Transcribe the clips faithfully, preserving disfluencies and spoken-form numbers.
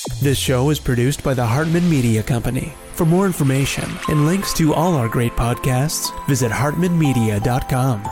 This show is produced by the Hartman Media Company. For more information and links to all our great podcasts, visit hartman media dot com.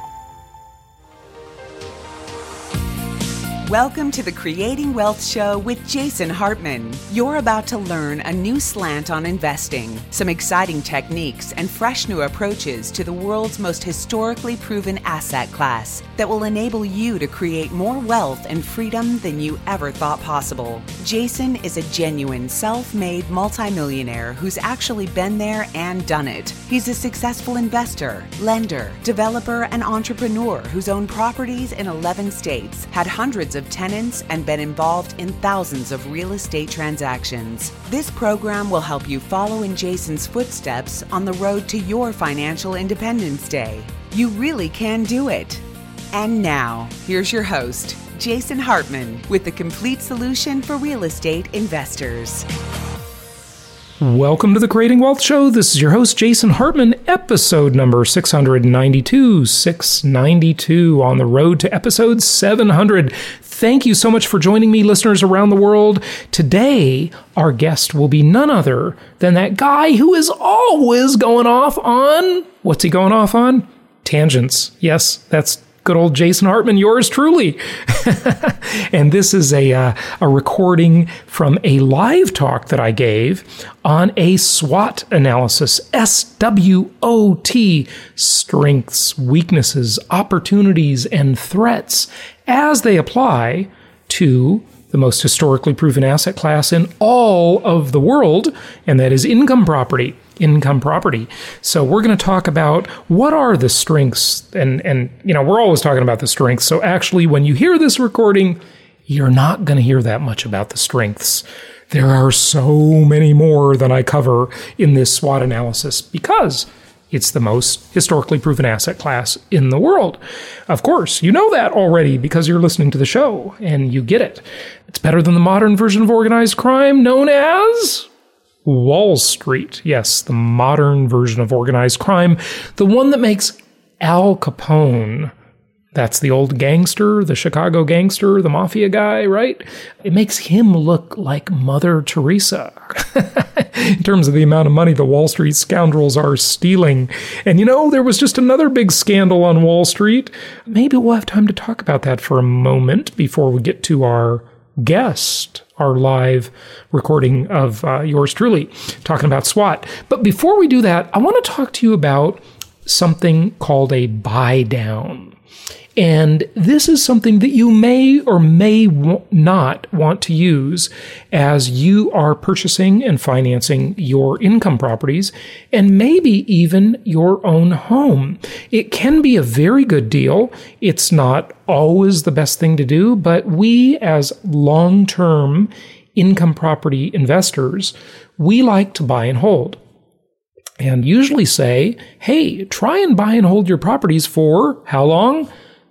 Welcome to the Creating Wealth Show with Jason Hartman. You're about to learn a new slant on investing, some exciting techniques, and fresh new approaches to the world's most historically proven asset class that will enable you to create more wealth and freedom than you ever thought possible. Jason is a genuine self-made multimillionaire who's actually been there and done it. He's a successful investor, lender, developer, and entrepreneur who's owned properties in eleven states, had hundreds of tenants, and been involved in thousands of real estate transactions. This program will help you follow in Jason's footsteps on the road to your financial independence day. You really can do it. And now, here's your host, Jason Hartman, with the complete solution for real estate investors. Welcome to the Creating Wealth Show. This is your host, Jason Hartman, episode number six ninety-two, six ninety-two, on the road to episode seven hundred. Thank you so much for joining me, listeners around the world. Today, our guest will be none other than that guy who is always going off on, what's he going off on? Tangents. Yes, that's good old Jason Hartman, yours truly. And this is a uh, a recording from a live talk that I gave on a SWOT analysis, S W O T, strengths, weaknesses, opportunities, and threats as they apply to the most historically proven asset class in all of the world, and that is income property. Income property. So we're going to talk about what are the strengths, and, and you know, we're always talking about the strengths. So actually, when you hear this recording, you're not going to hear that much about the strengths. There are so many more than I cover in this SWOT analysis because it's the most historically proven asset class in the world. Of course, you know that already because you're listening to the show and you get it. It's better than the modern version of organized crime known as Wall Street. Yes, the modern version of organized crime. The one that makes Al Capone, that's the old gangster, the Chicago gangster, the mafia guy, right? It makes him look like Mother Teresa in terms of the amount of money the Wall Street scoundrels are stealing. And you know, there was just another big scandal on Wall Street. Maybe we'll have time to talk about that for a moment before we get to our guest, our live recording of uh, yours truly, talking about SWOT. But before we do that, I want to talk to you about something called a buy down. And this is something that you may or may w- not want to use as you are purchasing and financing your income properties and maybe even your own home. It can be a very good deal. It's not always the best thing to do, but we as long-term income property investors, we like to buy and hold. And usually say, hey, try and buy and hold your properties for how long?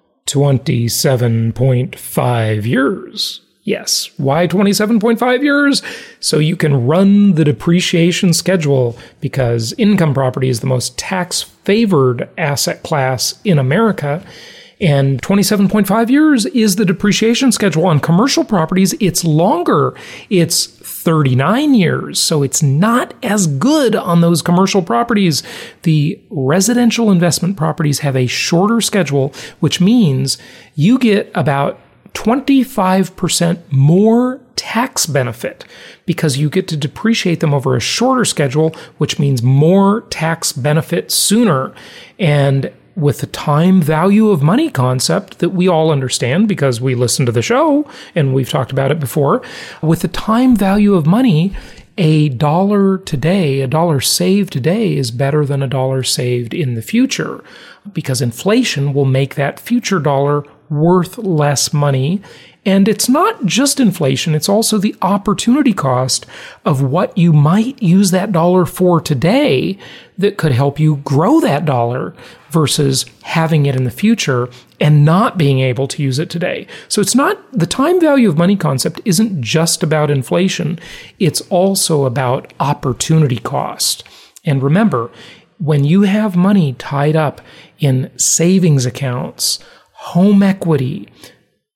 twenty-seven point five years. Yes. Why twenty-seven point five years? So you can run the depreciation schedule because income property is the most tax-favored asset class in America. And twenty-seven point five years is the depreciation schedule. On commercial properties, it's longer. It's thirty-nine years. So it's not as good on those commercial properties. The residential investment properties have a shorter schedule, which means you get about twenty-five percent more tax benefit because you get to depreciate them over a shorter schedule, which means more tax benefit sooner. And with the time value of money concept that we all understand because we listen to the show and we've talked about it before, with the time value of money, a dollar today, a dollar saved today is better than a dollar saved in the future because inflation will make that future dollar worth less money. And it's not just inflation, it's also the opportunity cost of what you might use that dollar for today that could help you grow that dollar versus having it in the future and not being able to use it today. So it's not, the time value of money concept isn't just about inflation, it's also about opportunity cost. And remember, when you have money tied up in savings accounts, home equity,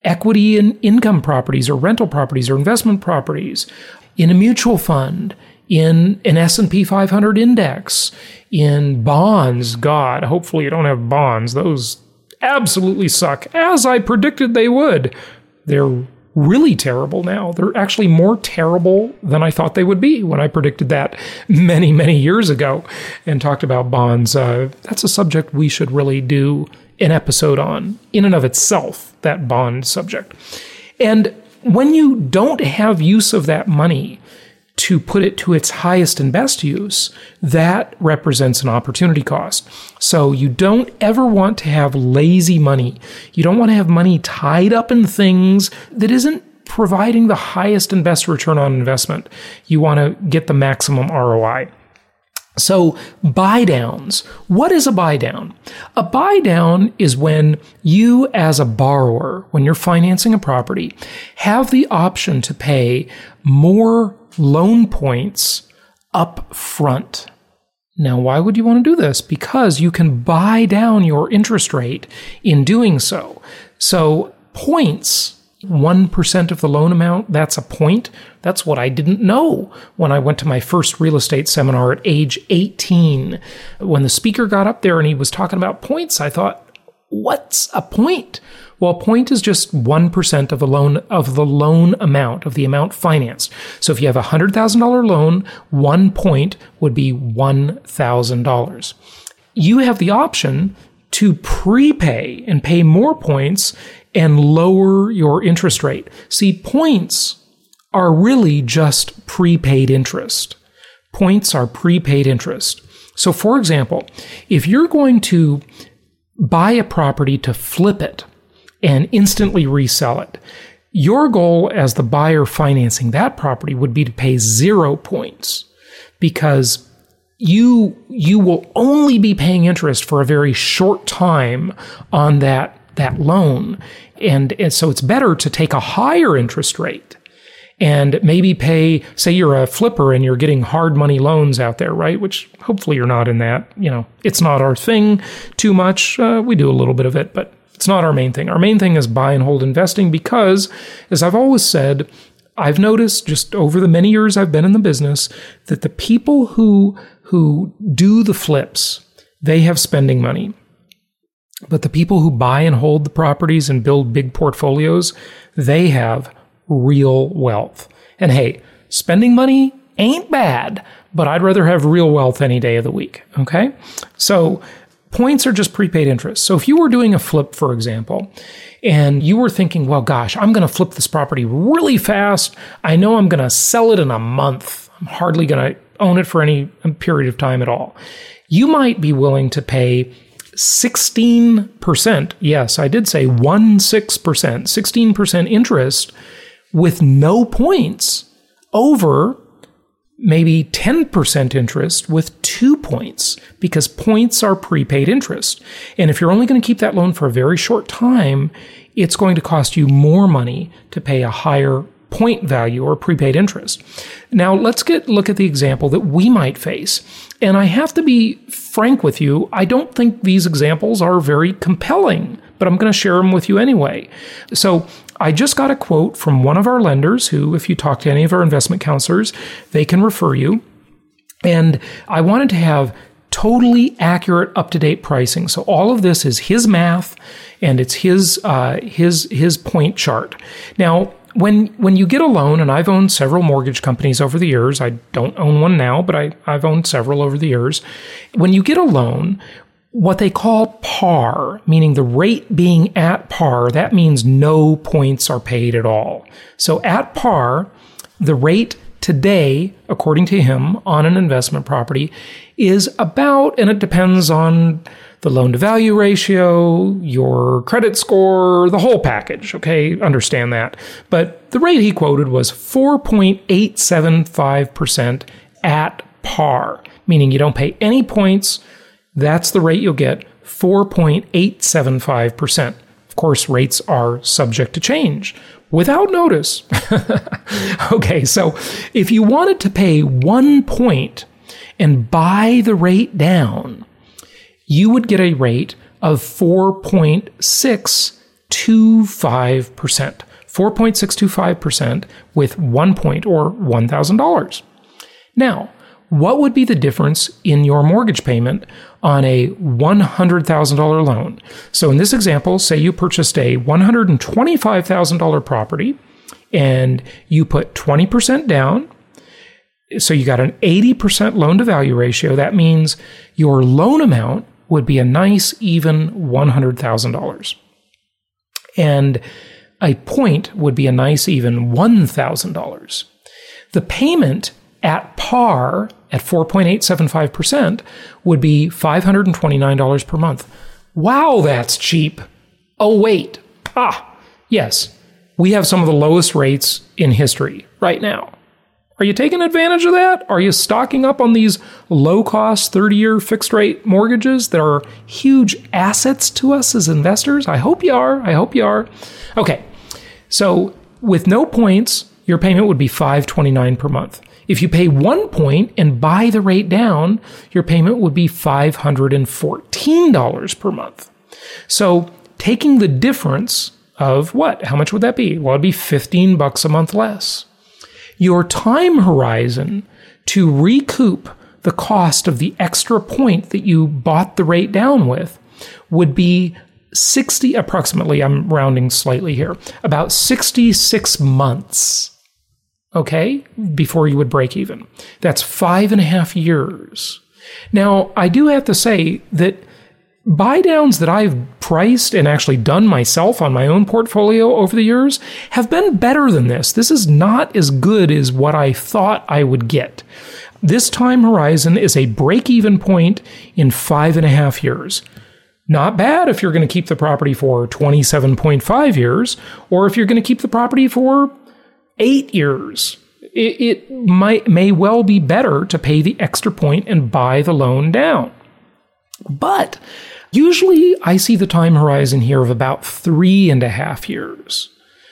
equity in income properties or rental properties or investment properties, in a mutual fund, in an S and P five hundred index, in bonds. God, hopefully you don't have bonds. Those absolutely suck, as I predicted they would. They're really terrible now. They're actually more terrible than I thought they would be when I predicted that many, many years ago and talked about bonds. Uh, that's a subject we should really do an episode on in and of itself, that bond subject. And when you don't have use of that money to put it to its highest and best use, that represents an opportunity cost. So you don't ever want to have lazy money. You don't want to have money tied up in things that isn't providing the highest and best return on investment. You want to get the maximum R O I. So buy downs. What is a buy down? A buy down is when you as a borrower, when you're financing a property, have the option to pay more loan points up front. Now, why would you want to do this? Because you can buy down your interest rate in doing so. So points, one percent of the loan amount, that's a point. That's what I didn't know when I went to my first real estate seminar at age eighteen. When the speaker got up there and he was talking about points, I thought, what's a point? Well, a point is just one percent of the loan, of the loan amount, of the amount financed. So if you have a one hundred thousand dollars loan, one point would be one thousand dollars. You have the option to prepay and pay more points and lower your interest rate. See, points are really just prepaid interest. Points are prepaid interest. So for example, if you're going to buy a property to flip it and instantly resell it, your goal as the buyer financing that property would be to pay zero points, because you you will only be paying interest for a very short time on that that loan. And, and so it's better to take a higher interest rate and maybe pay, say you're a flipper and you're getting hard money loans out there, right? Which hopefully you're not in that. You know, it's not our thing too much. Uh, we do a little bit of it, but it's not our main thing. Our main thing is buy and hold investing because, as I've always said, I've noticed just over the many years I've been in the business that the people who who do the flips, they have spending money. But the people who buy and hold the properties and build big portfolios, they have real wealth. And hey, spending money ain't bad, but I'd rather have real wealth any day of the week, okay? So points are just prepaid interest. So if you were doing a flip, for example, and you were thinking, well, gosh, I'm going to flip this property really fast. I know I'm going to sell it in a month. I'm hardly going to own it for any period of time at all. You might be willing to pay sixteen percent. Yes, I did say one six percent, sixteen percent interest with no points over maybe ten percent interest with two points, because points are prepaid interest. And if you're only going to keep that loan for a very short time, it's going to cost you more money to pay a higher point value or prepaid interest. Now, let's get look at the example that we might face. And I have to be frank with you, I don't think these examples are very compelling, but I'm going to share them with you anyway. So I just got a quote from one of our lenders who, if you talk to any of our investment counselors, they can refer you. And I wanted to have totally accurate, up-to-date pricing. So all of this is his math and it's his uh, his his point chart. Now, When when you get a loan, and I've owned several mortgage companies over the years, I don't own one now, but I, I've owned several over the years. When you get a loan, what they call par, meaning the rate being at par, that means no points are paid at all. So at par, the rate today, according to him, on an investment property is about, and it depends on the loan-to-value ratio, your credit score, the whole package, okay? Understand that. But the rate he quoted was four point eight seven five percent at par, meaning you don't pay any points. That's the rate you'll get, four point eight seven five percent. Of course, rates are subject to change without notice. Okay, so if you wanted to pay one point and buy the rate down, you would get a rate of four point six two five percent. four point six two five percent with one point or one thousand dollars. Now, what would be the difference in your mortgage payment on a one hundred thousand dollars loan? So in this example, say you purchased a one hundred twenty-five thousand dollars property and you put twenty percent down. So you got an eighty percent loan to value ratio. That means your loan amount would be a nice even one hundred thousand dollars. And a point would be a nice even one thousand dollars. The payment at par at four point eight seven five percent would be five hundred twenty-nine dollars per month. Wow, that's cheap. Oh, wait. Ah, yes, we have some of the lowest rates in history right now. Are you taking advantage of that? Are you stocking up on these low-cost thirty-year fixed-rate mortgages that are huge assets to us as investors? I hope you are. I hope you are. Okay, so with no points, your payment would be five hundred twenty-nine dollars per month. If you pay one point and buy the rate down, your payment would be five hundred fourteen dollars per month. So taking the difference of what? How much would that be? Well, it'd be fifteen bucks a month less. Your time horizon to recoup the cost of the extra point that you bought the rate down with would be sixty, approximately, I'm rounding slightly here, about sixty-six months, okay, before you would break even. That's five and a half years. Now, I do have to say that buy downs that I've priced and actually done myself on my own portfolio over the years have been better than this. This is not as good as what I thought I would get. This time horizon is a break-even point in five and a half years. Not bad if you're going to keep the property for twenty-seven point five years, or if you're going to keep the property for eight years. It, it might may well be better to pay the extra point and buy the loan down. But usually I see the time horizon here of about three and a half years.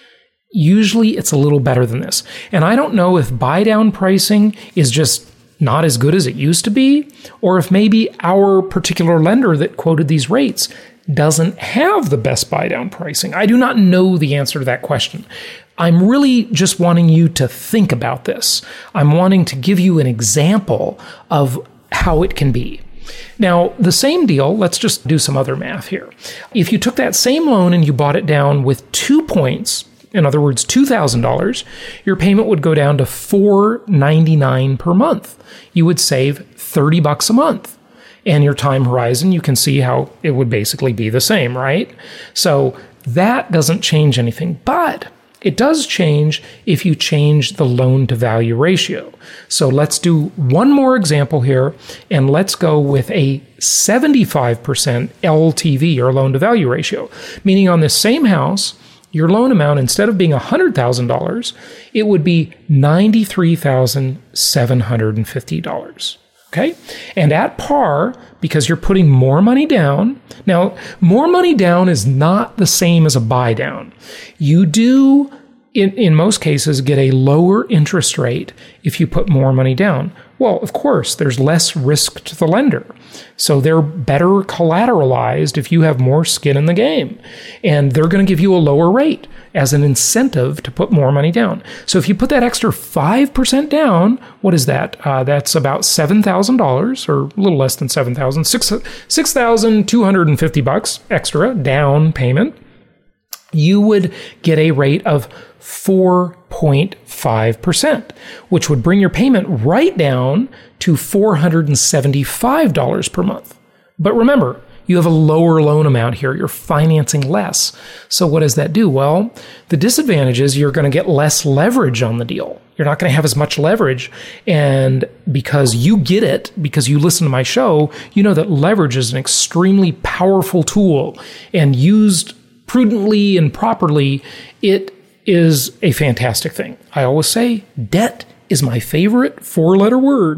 Usually it's a little better than this. And I don't know if buy down pricing is just not as good as it used to be, or if maybe our particular lender that quoted these rates doesn't have the best buy down pricing. I do not know the answer to that question. I'm really just wanting you to think about this. I'm wanting to give you an example of how it can be. Now, the same deal, let's just do some other math here. If you took that same loan and you bought it down with two points, in other words, two thousand dollars, your payment would go down to four hundred ninety-nine dollars per month. You would save thirty bucks a month. And your time horizon, you can see how it would basically be the same, right? So that doesn't change anything, but it does change if you change the loan to value ratio. So let's do one more example here, and let's go with a seventy-five percent L T V, or loan to value ratio, meaning on this same house, your loan amount, instead of being one hundred thousand dollars, it would be ninety-three thousand seven hundred fifty dollars. Okay? And at par, because you're putting more money down, now, more money down is not the same as a buy down. You do, in, in most cases, get a lower interest rate if you put more money down. Well, of course, there's less risk to the lender. So they're better collateralized if you have more skin in the game. And they're going to give you a lower rate as an incentive to put more money down. So if you put that extra five percent down, what is that? Uh, that's about seven thousand dollars, or a little less than seven thousand dollars, six thousand two hundred fifty bucks extra down payment. You would get a rate of four point five percent, which would bring your payment right down to four hundred seventy-five dollars per month. But remember, you have a lower loan amount here. You're financing less. So what does that do? Well, the disadvantage is you're going to get less leverage on the deal. You're not going to have as much leverage. And because you get it, because you listen to my show, you know that leverage is an extremely powerful tool, and used prudently and properly, it is a fantastic thing. I always say debt is my favorite four-letter word.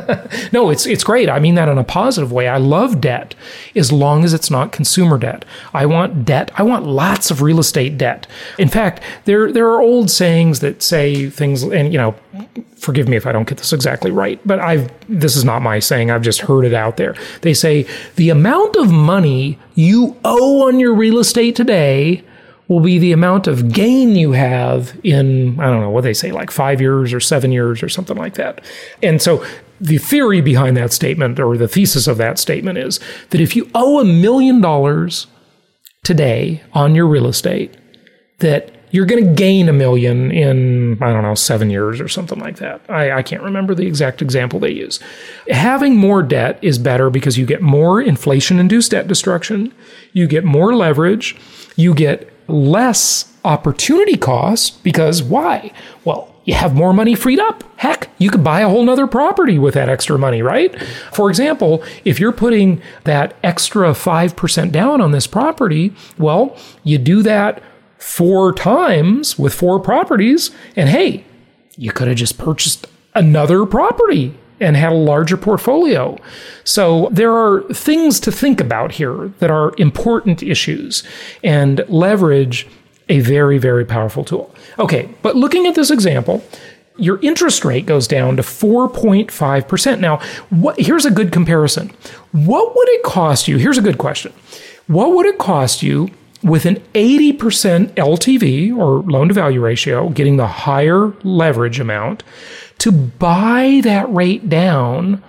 No, it's it's great. I mean that in a positive way. I love debt as long as it's not consumer debt. I want debt. I want lots of real estate debt. In fact, there there are old sayings that say things, and you know, forgive me if I don't get this exactly right, but I've this is not my saying. I've just heard it out there. They say the amount of money you owe on your real estate today will be the amount of gain you have in, I don't know, what they say, like five years or seven years or something like that. And so the theory behind that statement, or the thesis of that statement, is that if you owe a million dollars today on your real estate, that you're going to gain a million in, I don't know, seven years or something like that. I, I can't remember the exact example they use. Having more debt is better because you get more inflation-induced debt destruction, you get more leverage, you get less opportunity cost, because why? Well, you have more money freed up. Heck, you could buy a whole nother property with that extra money, right? For example, if you're putting that extra five percent down on this property, well, you do that four times with four properties, and hey, you could have just purchased another property and had a larger portfolio. So there are things to think about here that are important issues, and leverage a very, very powerful tool. Okay, but looking at this example, your interest rate goes down to four point five percent. Now, what, here's a good comparison. What would it cost you? Here's a good question. What would it cost you with an eighty percent L T V, or loan-to-value ratio, getting the higher leverage amount, to buy that rate down?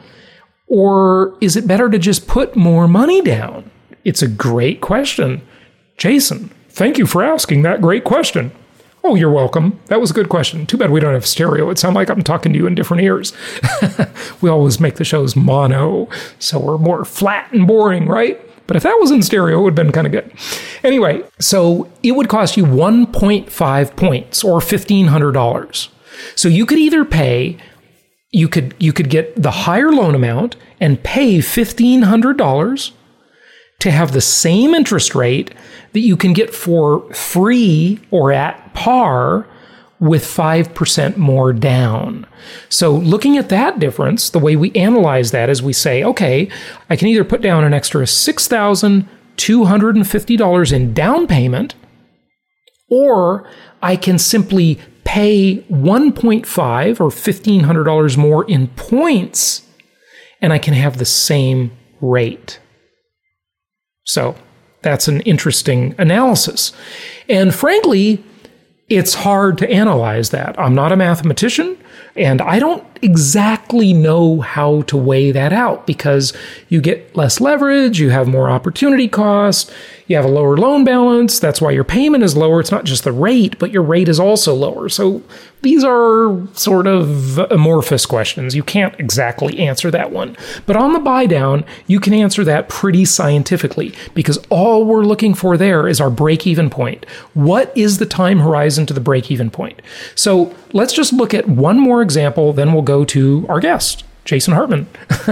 Or is it better to just put more money down? It's a great question. Jason, thank you for asking that great question. Oh, you're welcome. That was a good question. Too bad we don't have stereo. It sounds like I'm talking to you in different ears. We always make the shows mono, so we're more flat and boring, right? But if that was in stereo, it would have been kind of good. Anyway, so it would cost you one point five points, or fifteen hundred dollars. So you could either pay, you could you could get the higher loan amount and pay fifteen hundred dollars to have the same interest rate that you can get for free or at par with five percent more down. So looking at that difference, the way we analyze that is we say, okay, I can either put down an extra six thousand two hundred fifty dollars in down payment, or I can simply pay one point five or fifteen hundred dollars more in points, and I can have the same rate. So that's an interesting analysis. And frankly, it's hard to analyze that. I'm not a mathematician, and I don't exactly know how to weigh that out, because you get less leverage, you have more opportunity cost, you have a lower loan balance. That's why your payment is lower. It's not just the rate, but your rate is also lower. So these are sort of amorphous questions. You can't exactly answer that one. But on the buy down, you can answer that pretty scientifically, because all we're looking for there is our break-even point. What is the time horizon to the break-even point? So let's just look at one more example, then we'll go to our guest, Jason Hartman.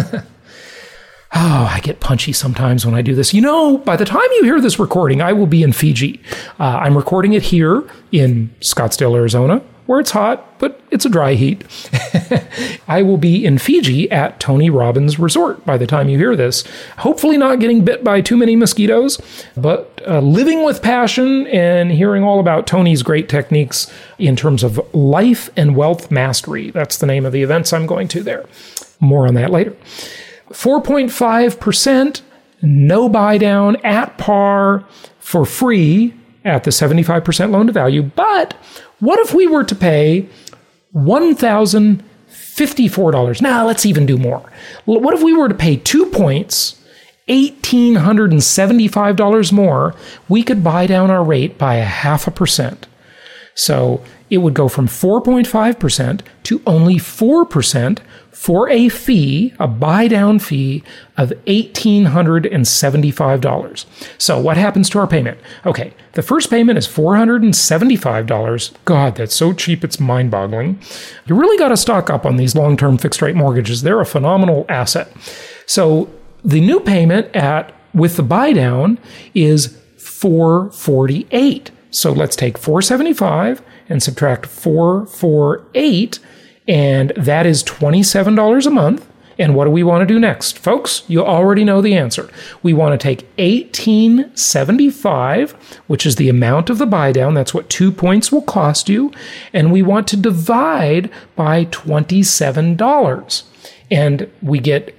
Oh, I get punchy sometimes when I do this. You know, by the time you hear this recording, I will be in Fiji. Uh, I'm recording it here in Scottsdale, Arizona, where it's hot, but it's a dry heat. I will be in Fiji at Tony Robbins Resort by the time you hear this. Hopefully not getting bit by too many mosquitoes, but uh, living with passion and hearing all about Tony's great techniques in terms of life and wealth mastery. That's the name of the events I'm going to there. More on that later. four point five percent, no buy down, at par, for free at the seventy-five percent loan to value. But what if we were to pay one thousand fifty-four dollars? Now, let's even do more. What if we were to pay two points, one thousand eight hundred seventy-five dollars more? We could buy down our rate by a half a percent. So it would go from four point five percent to only four percent for a fee, a buy-down fee of one thousand eight hundred seventy-five dollars. So what happens to our payment? Okay, the first payment is four hundred seventy-five dollars. God, that's so cheap, it's mind-boggling. You really got to stock up on these long-term fixed-rate mortgages. They're a phenomenal asset. So the new payment at with the buy-down is four hundred forty-eight dollars. So let's take four hundred seventy-five dollars and subtract four hundred forty-eight dollars, and that is twenty-seven dollars a month. And what do we want to do next? Folks, you already know the answer. We want to take one thousand eight hundred seventy-five dollars, which is the amount of the buy down. That's what two points will cost you. And we want to divide by twenty-seven dollars. And we get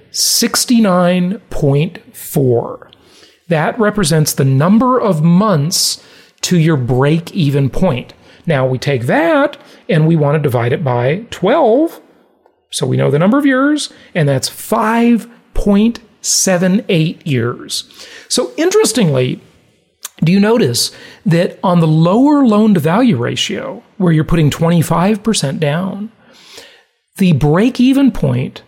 sixty-nine point four. That represents the number of months to your break-even point. Now, we take that and we want to divide it by twelve, so we know the number of years, and that's five point seven eight years. So interestingly, do you notice that on the lower loan-to-value ratio, where you're putting twenty-five percent down, the break-even point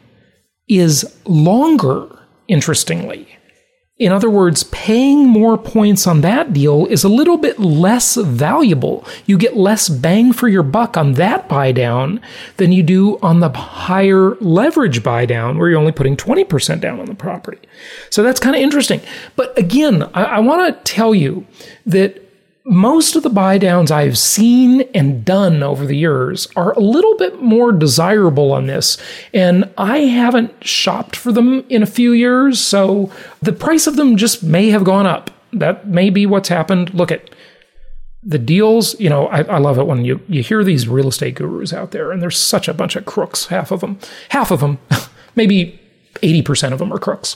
is longer, interestingly. In other words, paying more points on that deal is a little bit less valuable. You get less bang for your buck on that buy down than you do on the higher leverage buy down, where you're only putting twenty percent down on the property. So that's kind of interesting. But again, I, I want to tell you that most of the buy downs I've seen and done over the years are a little bit more desirable on this. And I haven't shopped for them in a few years, so the price of them just may have gone up. That may be what's happened. Look at the deals. You know, I, I love it when you, you hear these real estate gurus out there, and there's such a bunch of crooks, half of them. Half of them, maybe eighty percent of them are crooks.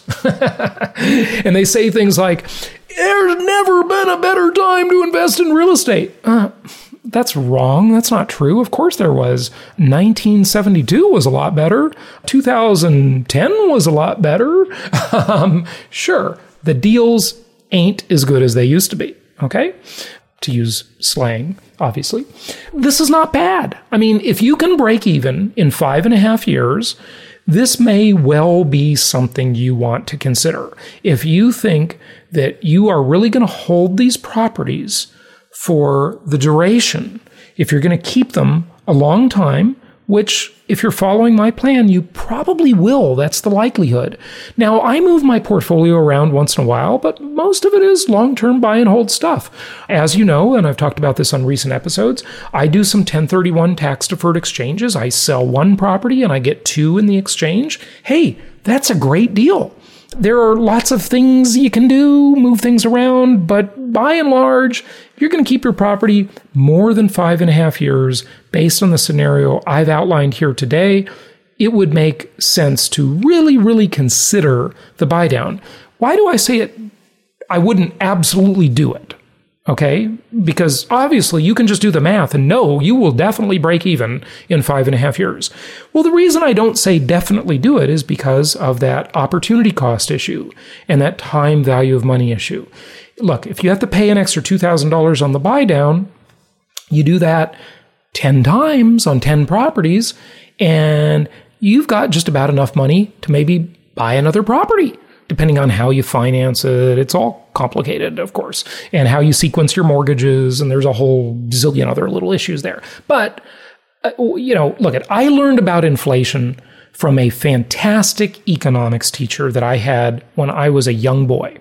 And they say things like, there's never been a better time to invest in real estate. Uh, that's wrong. That's not true. Of course there was. nineteen seventy-two was a lot better. two thousand ten was a lot better. Um, sure, the deals ain't as good as they used to be, okay? To use slang, obviously. This is not bad. I mean, if you can break even in five and a half years, this may well be something you want to consider. If you think that you are really going to hold these properties for the duration, if you're going to keep them a long time, which if you're following my plan, you probably will. That's the likelihood. Now, I move my portfolio around once in a while, but most of it is long-term buy and hold stuff. As you know, and I've talked about this on recent episodes, I do some ten thirty-one tax-deferred exchanges. I sell one property and I get two in the exchange. Hey, that's a great deal. There are lots of things you can do, move things around, but by and large, if you're going to keep your property more than five and a half years, based on the scenario I've outlined here today, it would make sense to really, really consider the buy down. Why do I say it? I wouldn't absolutely do it. Okay? Because obviously you can just do the math and know you will definitely break even in five and a half years. Well, the reason I don't say definitely do it is because of that opportunity cost issue and that time value of money issue. Look, if you have to pay an extra two thousand dollars on the buy down, you do that ten times on ten properties, and you've got just about enough money to maybe buy another property. Depending on how you finance it, it's all complicated, of course, and how you sequence your mortgages, and there's a whole zillion other little issues there. But, uh, you know, look, at I learned about inflation from a fantastic economics teacher that I had when I was a young boy.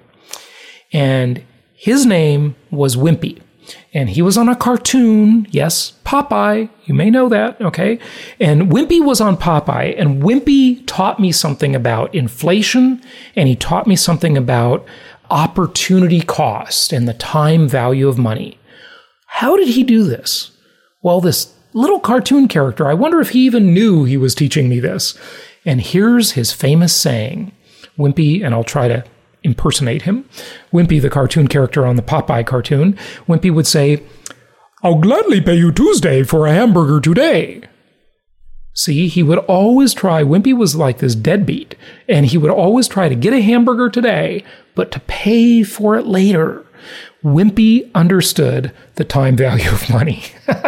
And his name was Wimpy. And he was on a cartoon, yes, Popeye, you may know that, okay? And Wimpy was on Popeye, and Wimpy taught me something about inflation, and he taught me something about opportunity cost and the time value of money. How did he do this? Well, this little cartoon character, I wonder if he even knew he was teaching me this. And here's his famous saying. Wimpy, and I'll try to impersonate him. Wimpy, the cartoon character on the Popeye cartoon, Wimpy would say, "I'll gladly pay you Tuesday for a hamburger today." See, he would always try, Wimpy was like this deadbeat, and he would always try to get a hamburger today, but to pay for it later. Wimpy understood the time value of money,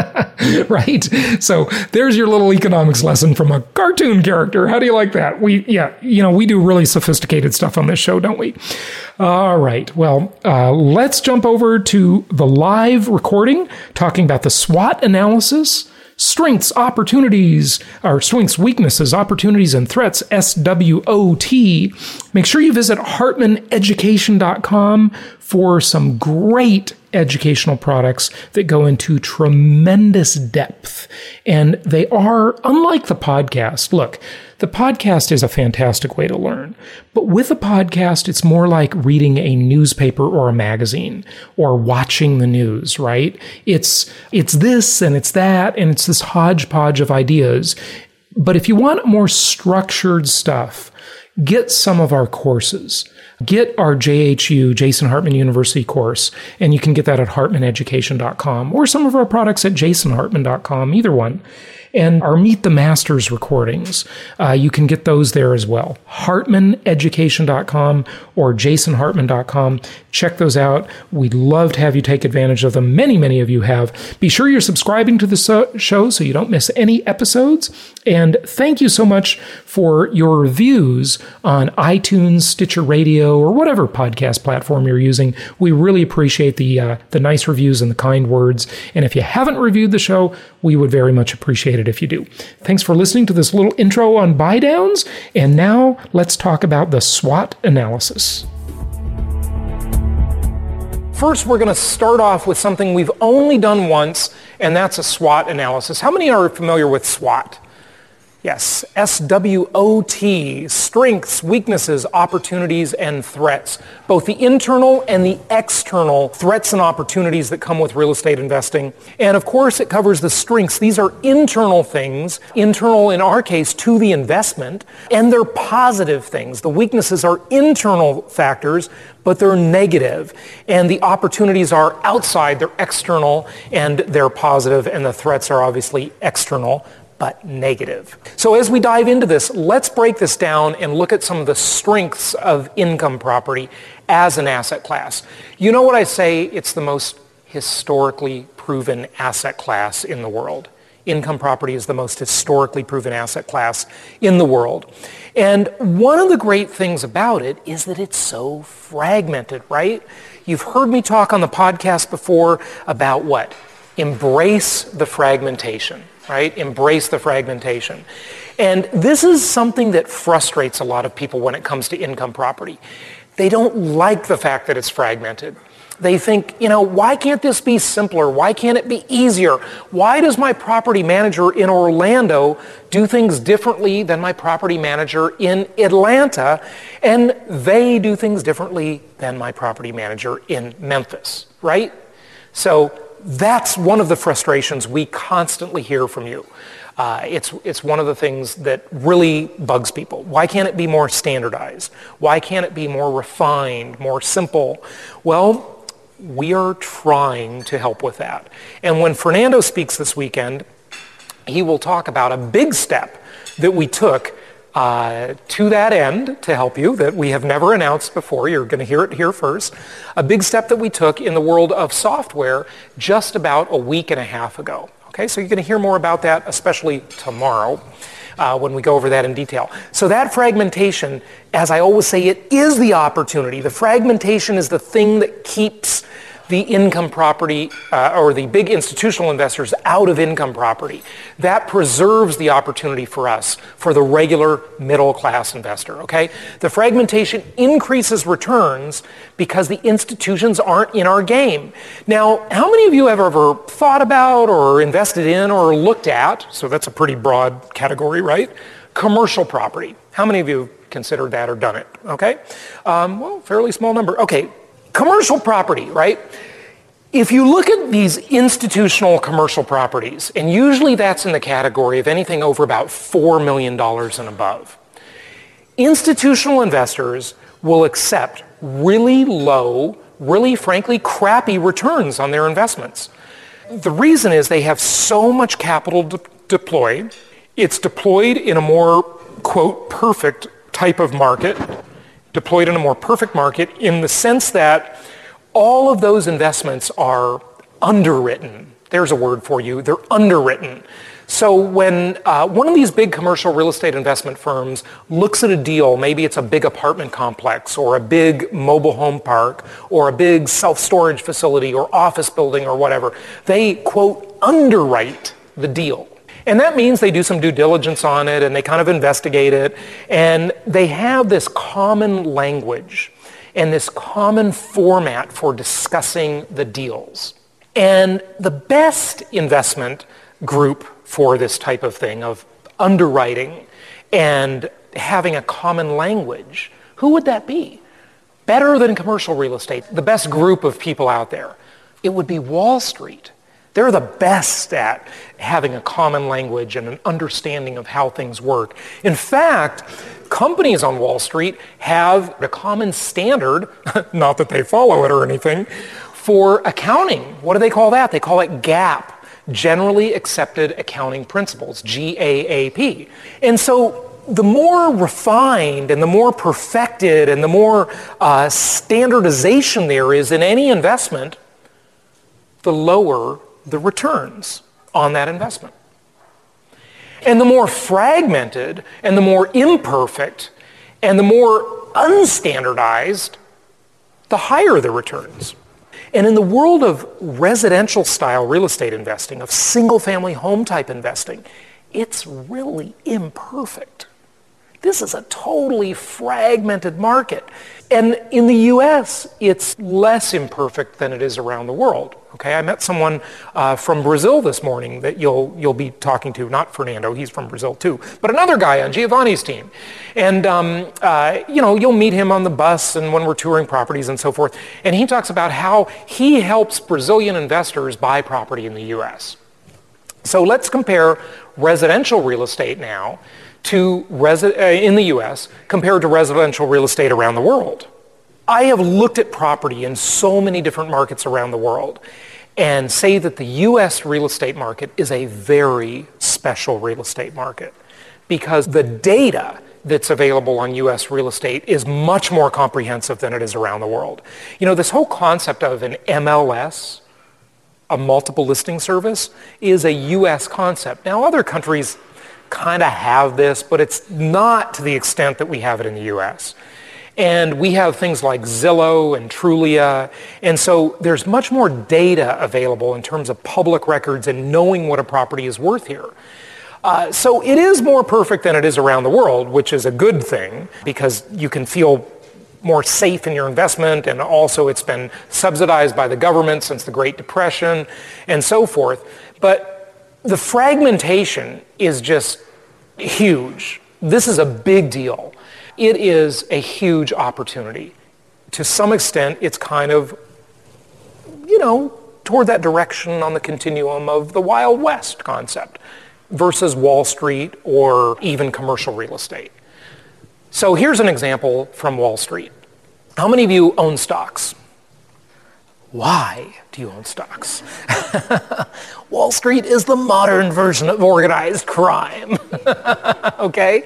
right? So there's your little economics lesson from a cartoon character. How do you like that? We, yeah, you know, we do really sophisticated stuff on this show, don't we? All right. Well, uh, let's jump over to the live recording talking about the SWOT analysis. Strengths, opportunities, or strengths, weaknesses, opportunities, and threats, S W O T. Make sure you visit hartman education dot com for some great educational products that go into tremendous depth. And they are, unlike the podcast, look, the podcast is a fantastic way to learn. But with a podcast, it's more like reading a newspaper or a magazine or watching the news, right? It's it's this and it's that, and it's this hodgepodge of ideas. But if you want more structured stuff, get some of our courses. get our J H U, Jason Hartman University course, and you can get that at hartman education dot com or some of our products at jason hartman dot com, either one. And our Meet the Masters recordings, uh, you can get those there as well. hartman education dot com or jason hartman dot com. Check those out. We'd love to have you take advantage of them. Many, many of you have. Be sure you're subscribing to the so- show so you don't miss any episodes. And thank you so much for your reviews on iTunes, Stitcher Radio, or whatever podcast platform you're using. We really appreciate the uh, the nice reviews and the kind words. And if you haven't reviewed the show, we would very much appreciate it if you do. Thanks for listening to this little intro on buy downs. And now let's talk about the SWOT analysis. First, we're going to start off with something we've only done once, and that's a SWOT analysis. How many are familiar with SWOT? Yes, S W O T, strengths, weaknesses, opportunities, and threats. Both the internal and the external threats and opportunities that come with real estate investing. And of course, it covers the strengths. These are internal things, internal in our case to the investment, and they're positive things. The weaknesses are internal factors, but they're negative. And the opportunities are outside, they're external, and they're positive, and the threats are obviously external, but negative. So as we dive into this, let's break this down and look at some of the strengths of income property as an asset class. You know what I say? It's the most historically proven asset class in the world. Income property is the most historically proven asset class in the world. And one of the great things about it is that it's so fragmented, right? You've heard me talk on the podcast before about what? Embrace the fragmentation. Right? Embrace the fragmentation. And this is something that frustrates a lot of people when it comes to income property. They don't like the fact that it's fragmented. They think, you know, why can't this be simpler? Why can't it be easier? Why does my property manager in Orlando do things differently than my property manager in Atlanta? And they do things differently than my property manager in Memphis, right? So that's one of the frustrations we constantly hear from you. Uh, it's it's one of the things that really bugs people. Why can't it be more standardized? Why can't it be more refined, more simple? Well, we are trying to help with that. And when Fernando speaks this weekend, he will talk about a big step that we took Uh, to that end, to help you, that we have never announced before. You're going to hear it here first. A big step that we took in the world of software just about a week and a half ago. Okay, so you're going to hear more about that, especially tomorrow uh, when we go over that in detail. So that fragmentation, as I always say, it is the opportunity. The fragmentation is the thing that keeps the income property uh, or the big institutional investors out of income property. That preserves the opportunity for us, for the regular middle class investor, okay? The fragmentation increases returns because the institutions aren't in our game. Now, how many of you have ever thought about or invested in or looked at, so that's a pretty broad category, right? Commercial property. How many of you have considered that or done it, okay? Um, well, fairly small number. Okay. Commercial property, right? If you look at these institutional commercial properties, and usually that's in the category of anything over about four million dollars and above, institutional investors will accept really low, really frankly crappy returns on their investments. The reason is they have so much capital de- deployed. It's deployed in a more, quote, perfect type of market. Deployed in a more perfect market in the sense that all of those investments are underwritten. There's a word for you. They're underwritten. So when uh, one of these big commercial real estate investment firms looks at a deal, maybe it's a big apartment complex or a big mobile home park or a big self-storage facility or office building or whatever, they, quote, underwrite the deal. And that means they do some due diligence on it and they kind of investigate it, and they have this common language and this common format for discussing the deals. And the best investment group for this type of thing, of underwriting and having a common language, who would that be? Better than commercial real estate, the best group of people out there. It would be Wall Street. They're the best at having a common language and an understanding of how things work. In fact, companies on Wall Street have a common standard, not that they follow it or anything, for accounting. What do they call that? They call it GAAP, Generally Accepted Accounting Principles, G A A P. And so the more refined and the more perfected and the more uh, standardization there is in any investment, the lower the returns on that investment. And the more fragmented and the more imperfect and the more unstandardized, the higher the returns. And in the world of residential style real estate investing, of single family home type investing, it's really imperfect. This is a totally fragmented market. And in the U S, it's less imperfect than it is around the world. Okay, I met someone uh, from Brazil this morning that you'll you'll be talking to, not Fernando, he's from Brazil too, but another guy on Giovanni's team. And, um, uh, you know, you'll meet him on the bus and when we're touring properties and so forth. And he talks about how he helps Brazilian investors buy property in the U S. So let's compare residential real estate now to resi- uh, in the U S compared to residential real estate around the world. I have looked at property in so many different markets around the world and say that the U S real estate market is a very special real estate market because the data that's available on U S real estate is much more comprehensive than it is around the world. You know, this whole concept of an M L S, a multiple listing service, is a U S concept. Now, other countries kind of have this, but it's not to the extent that we have it in the U S. And we have things like Zillow and Trulia. And so there's much more data available in terms of public records and knowing what a property is worth here. Uh, so it is more perfect than it is around the world, which is a good thing because you can feel more safe in your investment, and also it's been subsidized by the government since the Great Depression and so forth. But the fragmentation is just huge. This is a big deal. It is a huge opportunity. To some extent, it's kind of, you know, toward that direction on the continuum of the Wild West concept versus Wall Street or even commercial real estate. So here's an example from Wall Street. How many of you own stocks? Why do you own stocks? Wall Street is the modern version of organized crime. Okay?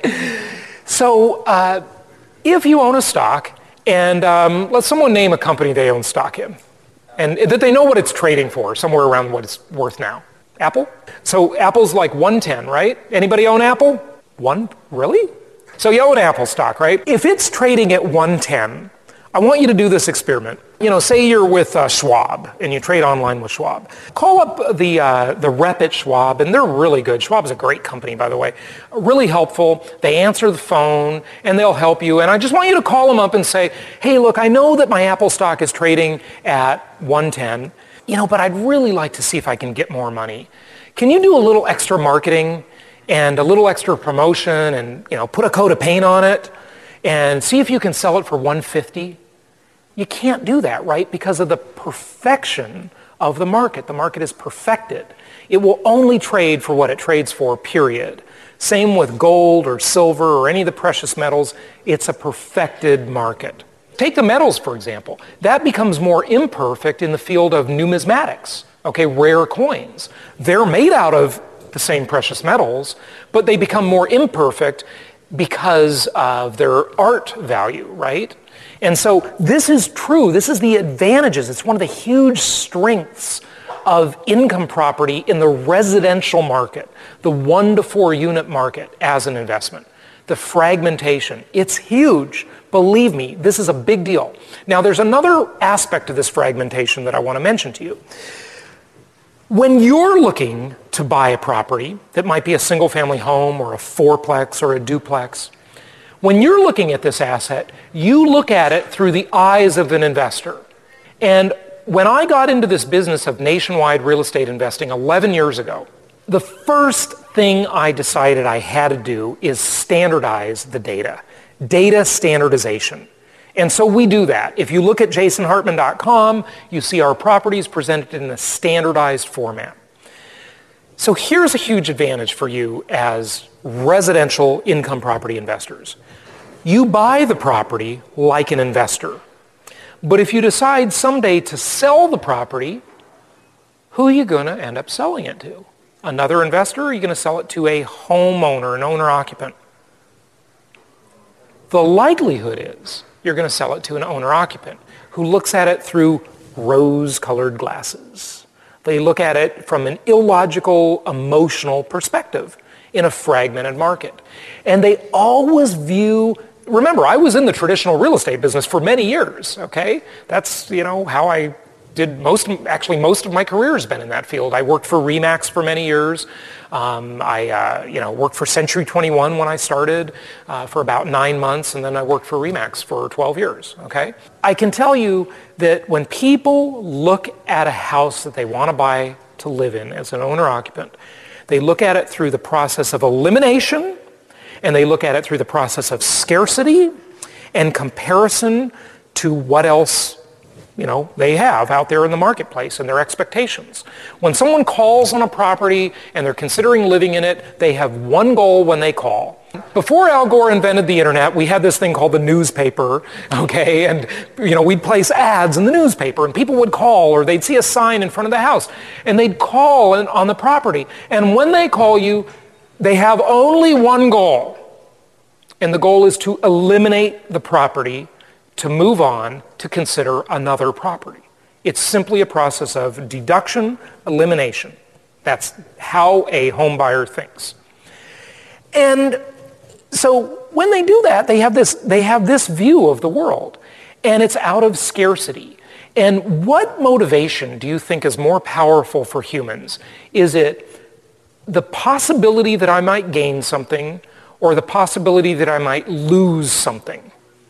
So uh, if you own a stock, and um, let someone name a company they own stock in, and that they know what it's trading for, somewhere around what it's worth now. Apple? So Apple's like one ten, right? Anybody own Apple? One? Really? So you own Apple stock, right? If it's trading at one ten, I want you to do this experiment. You know, say you're with uh, Schwab and you trade online with Schwab. Call up the uh, the rep at Schwab, and they're really good. Schwab is a great company, by the way. Really helpful. They answer the phone and they'll help you. And I just want you to call them up and say, hey, look, I know that my Apple stock is trading at one ten, you know, but I'd really like to see if I can get more money. Can you do a little extra marketing and a little extra promotion and, you know, put a coat of paint on it and see if you can sell it for one fifty? You can't do that, right? Because of the perfection of the market. The market is perfected. It will only trade for what it trades for, period. Same with gold or silver or any of the precious metals. It's a perfected market. Take the metals, for example. That becomes more imperfect in the field of numismatics, okay, rare coins. They're made out of the same precious metals, but they become more imperfect because of their art value, right? And so this is true. This is the advantages. It's one of the huge strengths of income property in the residential market, the one to four unit market as an investment. The fragmentation, it's huge. Believe me, this is a big deal. Now, there's another aspect of this fragmentation that I want to mention to you. When you're looking to buy a property that might be a single family home or a fourplex or a duplex, when you're looking at this asset, you look at it through the eyes of an investor. And when I got into this business of nationwide real estate investing eleven years ago, the first thing I decided I had to do is standardize the data. Data standardization. And so we do that. If you look at jason hartman dot com, you see our properties presented in a standardized format. So here's a huge advantage for you as residential income property investors. You buy the property like an investor. But if you decide someday to sell the property, who are you going to end up selling it to? Another investor, or are you going to sell it to a homeowner, an owner-occupant? The likelihood is you're going to sell it to an owner-occupant who looks at it through rose-colored glasses. They look at it from an illogical, emotional perspective in a fragmented market. And they always view, remember, I was in the traditional real estate business for many years, okay? That's, you know, how I did most, actually most of my career has been in that field. I worked for RE/MAX for many years. Um, I, uh, you know, worked for Century twenty-one when I started uh, for about nine months, and then I worked for RE/MAX for twelve years, okay? I can tell you that when people look at a house that they want to buy to live in as an owner-occupant, they look at it through the process of elimination, and they look at it through the process of scarcity and comparison to what else you know, they have out there in the marketplace and their expectations. When someone calls on a property and they're considering living in it, they have one goal when they call. Before Al Gore invented the internet, we had this thing called the newspaper, okay, and you know, we'd place ads in the newspaper and people would call, or they'd see a sign in front of the house and they'd call in, on the property. And when they call you, they have only one goal, and the goal is to eliminate the property, to move on to consider another property. It's simply a process of deduction, elimination. That's how a home buyer thinks. And so when they do that, they have this, they have this view of the world, and it's out of scarcity. And what motivation do you think is more powerful for humans? Is it the possibility that I might gain something, or the possibility that I might lose something?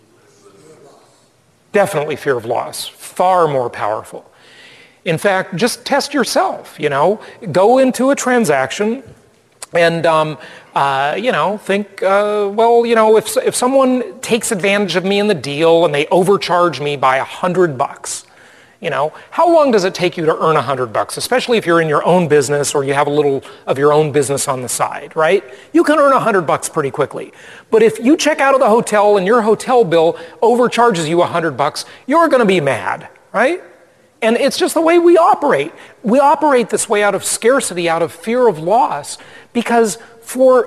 Definitely fear of loss, far more powerful. In fact, just test yourself, you know. Go into a transaction and, um, uh, you know, think, uh, well, you know, if, if someone takes advantage of me in the deal and they overcharge me by a hundred bucks, you know, how long does it take you to earn a hundred bucks, especially if you're in your own business or you have a little of your own business on the side, right? You can earn a hundred bucks pretty quickly. But if you check out of the hotel and your hotel bill overcharges you a hundred bucks, you're going to be mad, right? And it's just the way we operate. We operate this way out of scarcity, out of fear of loss, because for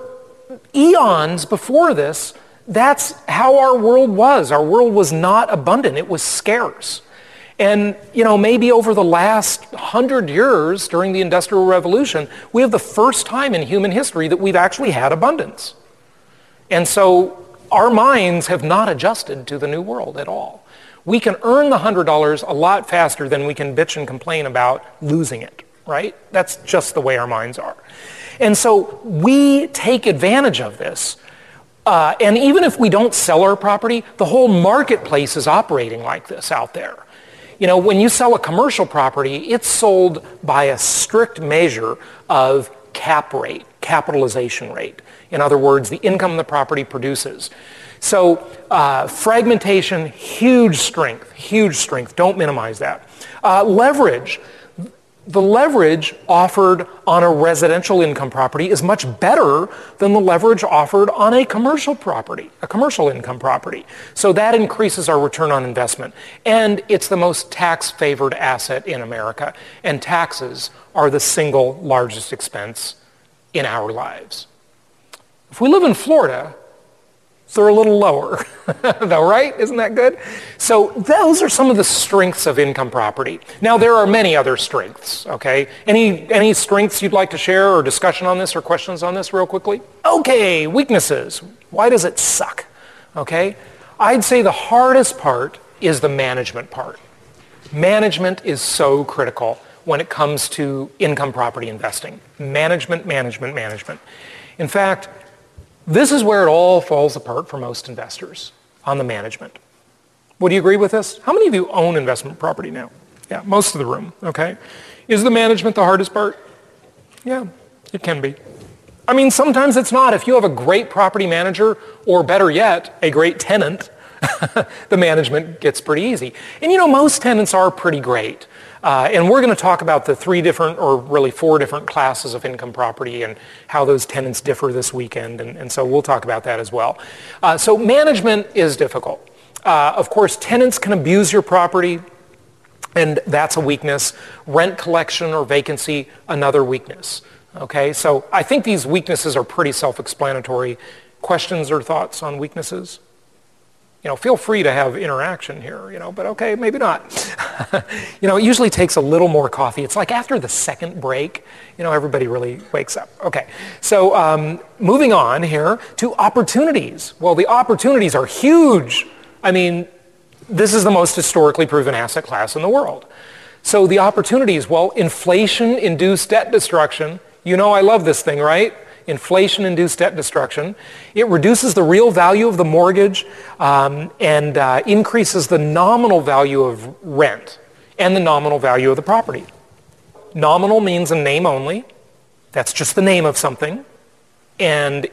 eons before this, that's how our world was. Our world was not abundant. It was scarce. And, you know, maybe over the last hundred years during the Industrial Revolution, we have the first time in human history that we've actually had abundance. And so our minds have not adjusted to the new world at all. We can earn the one hundred dollars a lot faster than we can bitch and complain about losing it, right? That's just the way our minds are. And so we take advantage of this. Uh, and even if we don't sell our property, the whole marketplace is operating like this out there. You know, when you sell a commercial property, it's sold by a strict measure of cap rate, capitalization rate. In other words, the income the property produces. So uh, fragmentation, huge strength, huge strength. Don't minimize that. Uh, leverage. The leverage offered on a residential income property is much better than the leverage offered on a commercial property, a commercial income property. So that increases our return on investment. And it's the most tax-favored asset in America. And taxes are the single largest expense in our lives. If we live in Florida, they're a little lower, though, right? Isn't that good? So those are some of the strengths of income property. Now, there are many other strengths, okay? Any, any strengths you'd like to share or discussion on this or questions on this real quickly? Okay, weaknesses. Why does it suck, okay? I'd say the hardest part is the management part. Management is so critical when it comes to income property investing. Management, management, management. In fact, this is where it all falls apart for most investors, on the management. Would you agree with this? How many of you own investment property now? Yeah, most of the room, okay? Is the management the hardest part? Yeah, it can be. I mean, sometimes it's not. If you have a great property manager, or better yet, a great tenant, the management gets pretty easy. And you know, most tenants are pretty great. Uh, and we're going to talk about the three different, or really four different classes of income property and how those tenants differ this weekend. And, and so we'll talk about that as well. Uh, so management is difficult. Uh, of course, tenants can abuse your property, and that's a weakness. Rent collection or vacancy, another weakness. Okay, so I think these weaknesses are pretty self-explanatory. Questions or thoughts on weaknesses? You know, feel free to have interaction here, you know, but okay, maybe not. You know, it usually takes a little more coffee. It's like after the second break, you know, everybody really wakes up. Okay, so um, moving on here to opportunities. Well, the opportunities are huge. I mean, this is the most historically proven asset class in the world. So the opportunities, well, inflation-induced debt destruction. You know I love this thing, right? Inflation-induced debt destruction. It reduces the real value of the mortgage um, and uh, increases the nominal value of rent and the nominal value of the property. Nominal means a name only. That's just the name of something. And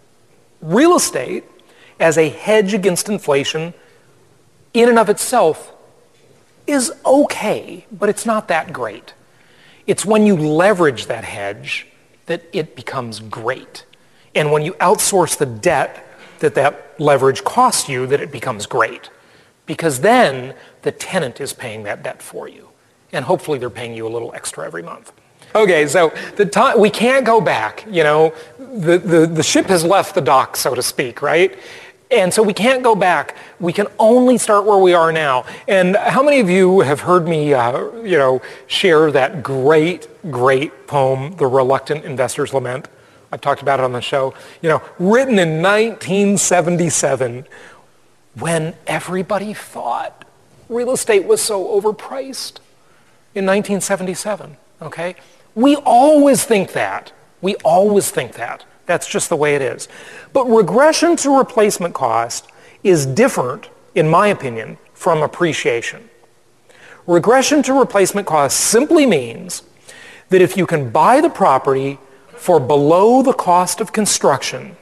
real estate, as a hedge against inflation, in and of itself, is okay, but it's not that great. It's when you leverage that hedge that it becomes great. And when you outsource the debt that that leverage costs you, that it becomes great. Because then the tenant is paying that debt for you. And hopefully they're paying you a little extra every month. Okay, so the time, we can't go back, you know, the, the, the ship has left the dock, so to speak, right? And so we can't go back. We can only start where we are now. And how many of you have heard me, uh, you know, share that great, great poem, The Reluctant Investor's Lament? I've talked about it on the show. You know, written in nineteen seventy-seven, when everybody thought real estate was so overpriced. In nineteen seventy-seven, okay? We always think that. We always think that. That's just the way it is. But regression to replacement cost is different, in my opinion, from appreciation. Regression to replacement cost simply means that if you can buy the property for below the cost of construction,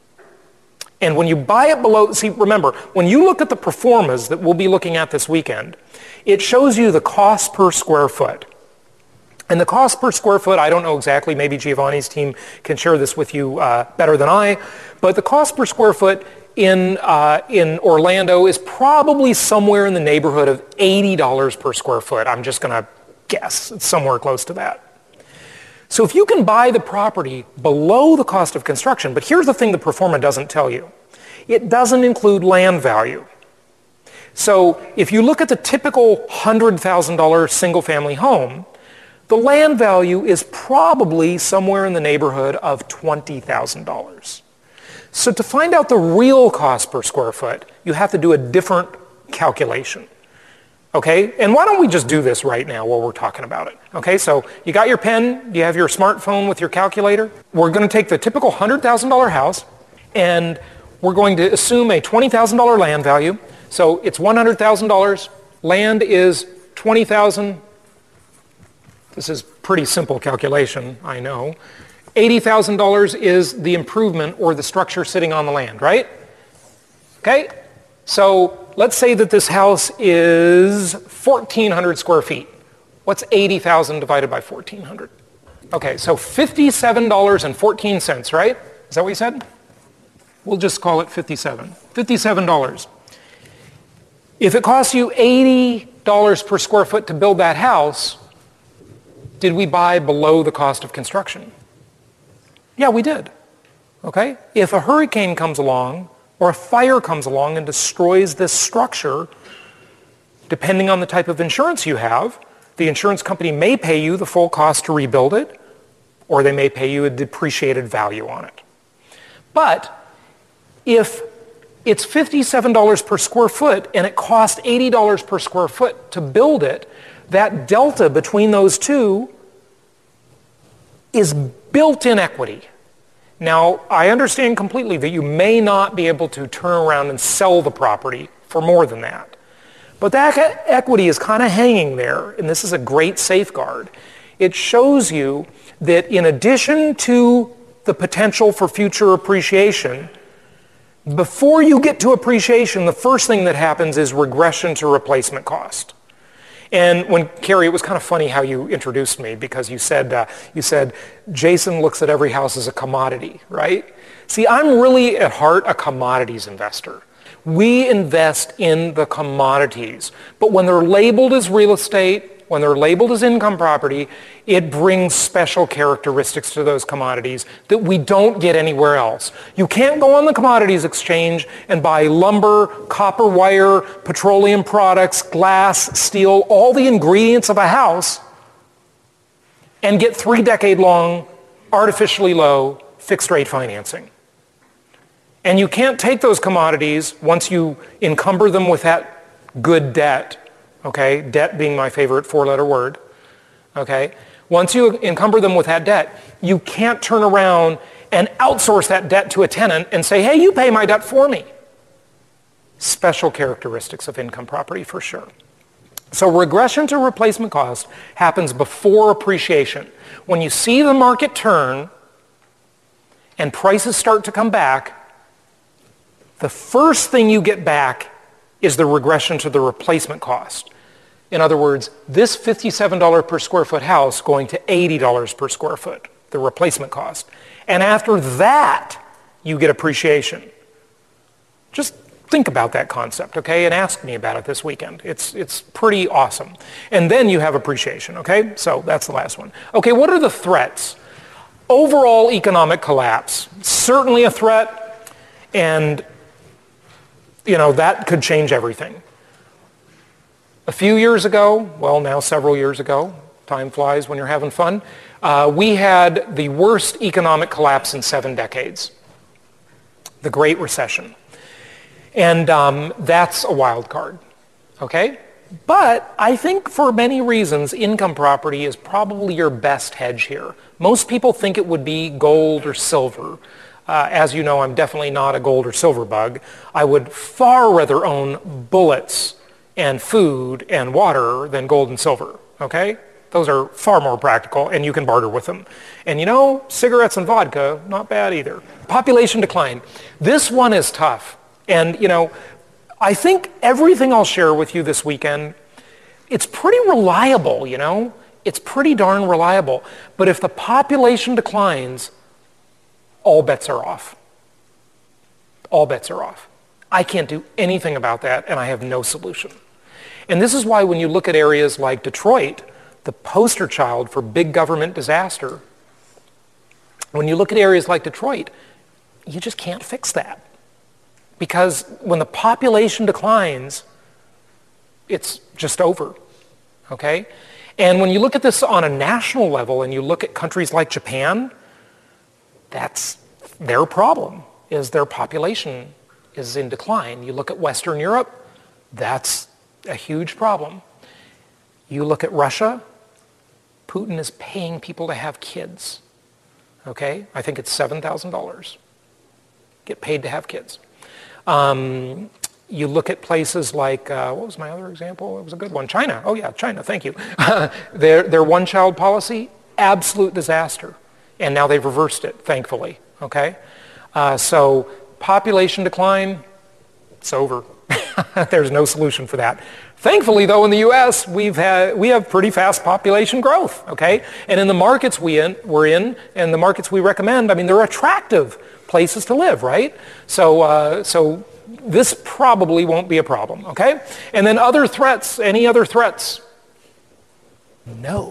and when you buy it below, see, remember, when you look at the pro formas that we'll be looking at this weekend, it shows you the cost per square foot. And the cost per square foot, I don't know exactly, maybe Giovanni's team can share this with you uh, better than I, but the cost per square foot in, uh, in Orlando is probably somewhere in the neighborhood of eighty dollars per square foot. I'm just going to guess. It's somewhere close to that. So if you can buy the property below the cost of construction, but here's the thing the pro forma doesn't tell you. It doesn't include land value. So if you look at the typical one hundred thousand dollars single-family home, the land value is probably somewhere in the neighborhood of twenty thousand dollars. So to find out the real cost per square foot, you have to do a different calculation. Okay? And why don't we just do this right now while we're talking about it? Okay, so you got your pen, you have your smartphone with your calculator. We're going to take the typical one hundred thousand dollars house, and we're going to assume a twenty thousand dollars land value. So it's one hundred thousand dollars. Land is twenty thousand dollars. This is pretty simple calculation, I know. eighty thousand dollars is the improvement or the structure sitting on the land, right? Okay, so let's say that this house is fourteen hundred square feet. What's eighty thousand divided by fourteen hundred? Okay, so fifty-seven dollars and fourteen cents, right? Is that what you said? We'll just call it fifty-seven. fifty-seven dollars. If it costs you eighty dollars per square foot to build that house, did we buy below the cost of construction? Yeah, we did. Okay? If a hurricane comes along or a fire comes along and destroys this structure, depending on the type of insurance you have, the insurance company may pay you the full cost to rebuild it, or they may pay you a depreciated value on it. But if it's fifty-seven dollars per square foot and it costs eighty dollars per square foot to build it, that delta between those two is built-in equity. Now, I understand completely that you may not be able to turn around and sell the property for more than that. But that equity is kind of hanging there, and this is a great safeguard. It shows you that in addition to the potential for future appreciation, Before you get to appreciation, the first thing that happens is regression to replacement cost. And when, Carrie, it was kind of funny how you introduced me, because you said, uh, you said, Jason looks at every house as a commodity, right? See, I'm really at heart a commodities investor. We invest in the commodities, but when they're labeled as real estate, when they're labeled as income property, it brings special characteristics to those commodities that we don't get anywhere else. You can't go on the commodities exchange and buy lumber, copper wire, petroleum products, glass, steel, all the ingredients of a house, and get three decade long, artificially low, fixed rate financing. And you can't take those commodities once you encumber them with that good debt. Okay, debt being my favorite four-letter word, okay? Once you encumber them with that debt, you can't turn around and outsource that debt to a tenant and say, hey, you pay my debt for me. Special characteristics of income property for sure. So regression to replacement cost happens before appreciation. When you see the market turn and prices start to come back, the first thing you get back is the regression to the replacement cost. In other words, this fifty-seven dollars per square foot house going to eighty dollars per square foot, the replacement cost. And after that, you get appreciation. Just think about that concept, okay, and ask me about it this weekend. It's, it's pretty awesome. And then you have appreciation, okay? So that's the last one. Okay, what are the threats? Overall economic collapse, certainly a threat, and you know, that could change everything. A few years ago, well, now several years ago, time flies when you're having fun, uh, we had the worst economic collapse in seven decades, the Great Recession. And um, that's a wild card, okay? But I think for many reasons, income property is probably your best hedge here. Most people think it would be gold or silver. Uh, as you know, I'm definitely not a gold or silver bug. I would far rather own bullets and food and water than gold and silver, okay? Those are far more practical, and you can barter with them. And you know, cigarettes and vodka, not bad either. Population decline. This one is tough. And you know, I think everything I'll share with you this weekend, it's pretty reliable, you know? It's pretty darn reliable. But if the population declines, all bets are off. All bets are off. I can't do anything about that, and I have no solution. And this is why when you look at areas like Detroit, the poster child for big government disaster, when you look at areas like Detroit, you just can't fix that. Because when the population declines, it's just over, okay? And when you look at this on a national level and you look at countries like Japan, that's their problem, is their population is in decline. You look at Western Europe, that's a huge problem. You look at Russia, Putin is paying people to have kids, okay? I think it's seven thousand dollars. Get paid to have kids. Um, you look at places like, uh, what was my other example? It was a good one. China. Oh yeah, China, thank you. their, their one-child policy, absolute disaster. And now they've reversed it, thankfully, okay? Uh, so population decline, it's over. There's no solution for that. Thankfully, though, in the U S, we've had, we have pretty fast population growth, okay? And in the markets we in, we're in, and the markets we recommend, I mean, they're attractive places to live, right? So, uh, so this probably won't be a problem, okay? And then other threats, any other threats? No.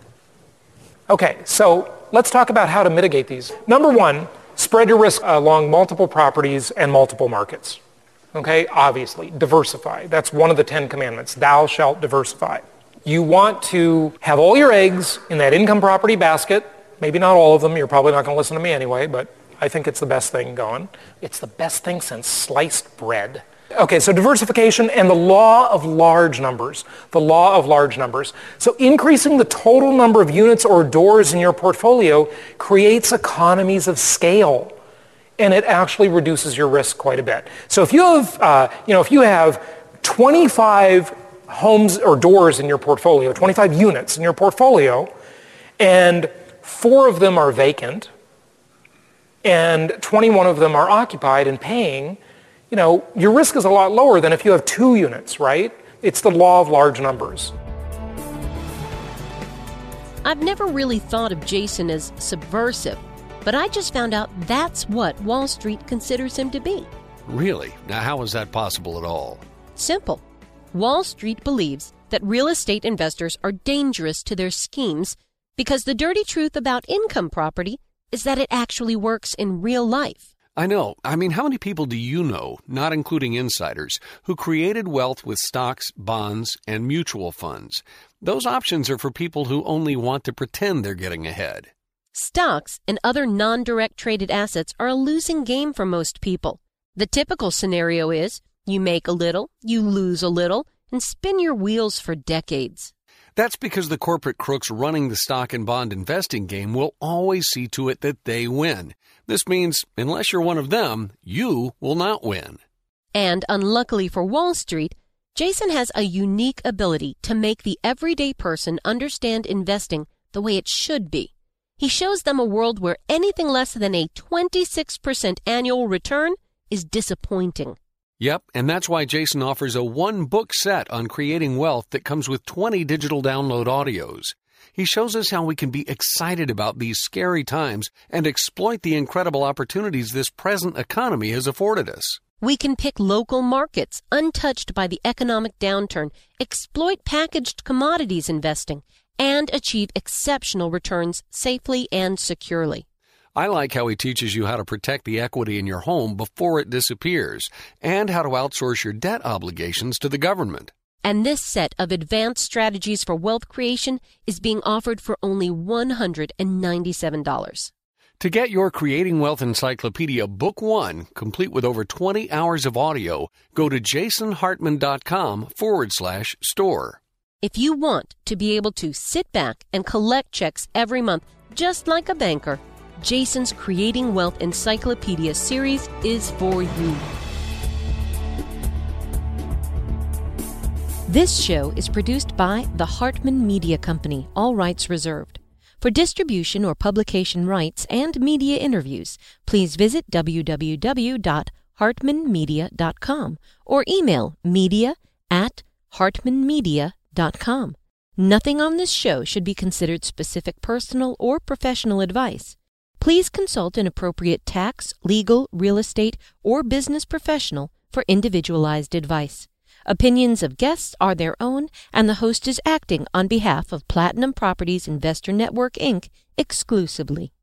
Okay, so let's talk about how to mitigate these. Number one, spread your risk along multiple properties and multiple markets. Okay, obviously, diversify. That's one of the Ten Commandments. Thou shalt diversify. You want to have all your eggs in that income property basket. Maybe not all of them. You're probably not going to listen to me anyway, but I think it's the best thing going. It's the best thing since sliced bread. Okay, so diversification and the law of large numbers. The law of large numbers. So increasing the total number of units or doors in your portfolio creates economies of scale. And it actually reduces your risk quite a bit. So if you have, uh, you know, if you have twenty-five homes or doors in your portfolio, twenty-five units in your portfolio, and four of them are vacant, and twenty-one of them are occupied and paying, you know, your risk is a lot lower than if you have two units, right? It's the law of large numbers. I've never really thought of Jason as subversive, but I just found out that's what Wall Street considers him to be. Really? Now, how is that possible at all? Simple. Wall Street believes that real estate investors are dangerous to their schemes because the dirty truth about income property is that it actually works in real life. I know. I mean, how many people do you know, not including insiders, who created wealth with stocks, bonds, and mutual funds? Those options are for people who only want to pretend they're getting ahead. Stocks and other non-direct traded assets are a losing game for most people. The typical scenario is you make a little, you lose a little, and spin your wheels for decades. That's because the corporate crooks running the stock and bond investing game will always see to it that they win. This means, unless you're one of them, you will not win. And unluckily for Wall Street, Jason has a unique ability to make the everyday person understand investing the way it should be. He shows them a world where anything less than a twenty-six percent annual return is disappointing. Yep, and that's why Jason offers a one-book set on creating wealth that comes with twenty digital download audios. He shows us how we can be excited about these scary times and exploit the incredible opportunities this present economy has afforded us. We can pick local markets untouched by the economic downturn, exploit packaged commodities investing, and achieve exceptional returns safely and securely. I like how he teaches you how to protect the equity in your home before it disappears and how to outsource your debt obligations to the government. And this set of advanced strategies for wealth creation is being offered for only one hundred ninety-seven dollars. To get your Creating Wealth Encyclopedia Book One, complete with over twenty hours of audio, go to jasonhartman.com forward slash store. If you want to be able to sit back and collect checks every month, just like a banker, Jason's Creating Wealth Encyclopedia series is for you. This show is produced by the Hartman Media Company, all rights reserved. For distribution or publication rights and media interviews, please visit w w w dot hartman media dot com or email media at hartman media dot com. Nothing on this show should be considered specific personal or professional advice. Please consult an appropriate tax, legal, real estate, or business professional for individualized advice. Opinions of guests are their own, and the host is acting on behalf of Platinum Properties Investor Network, Incorporated exclusively.